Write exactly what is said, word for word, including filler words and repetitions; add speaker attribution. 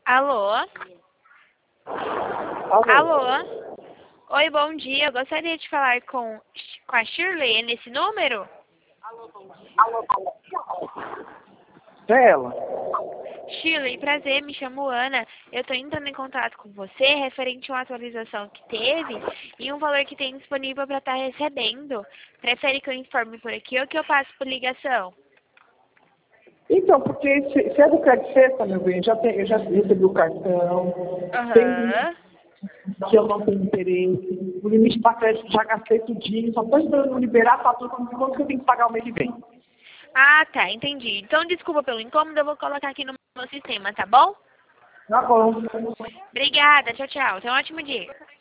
Speaker 1: Alô?
Speaker 2: Alô?
Speaker 1: Alô? Oi, bom dia. Eu gostaria de falar com, com a Shirley. É nesse número?
Speaker 2: É ela.
Speaker 1: Shirley, prazer, me chamo Ana. Eu estou entrando em contato com você referente a uma atualização que teve e um valor que tem disponível para estar recebendo. Prefere que eu informe por aqui ou que eu passe por ligação?
Speaker 2: Então, porque se, se é do crédito sexta, meu bem, já tem, eu já recebi o cartão, tem limite
Speaker 1: Aham.
Speaker 2: que eu não tenho interesse, o limite para crédito já gastei tudinho, só estou esperando liberar a fatura quando que eu tenho que pagar o mês que vem.
Speaker 1: Ah, tá, entendi. Então, desculpa pelo incômodo, eu vou colocar aqui no meu sistema, tá bom?
Speaker 2: Tá bom.
Speaker 1: Obrigada, tchau, tchau. Tenha um ótimo dia.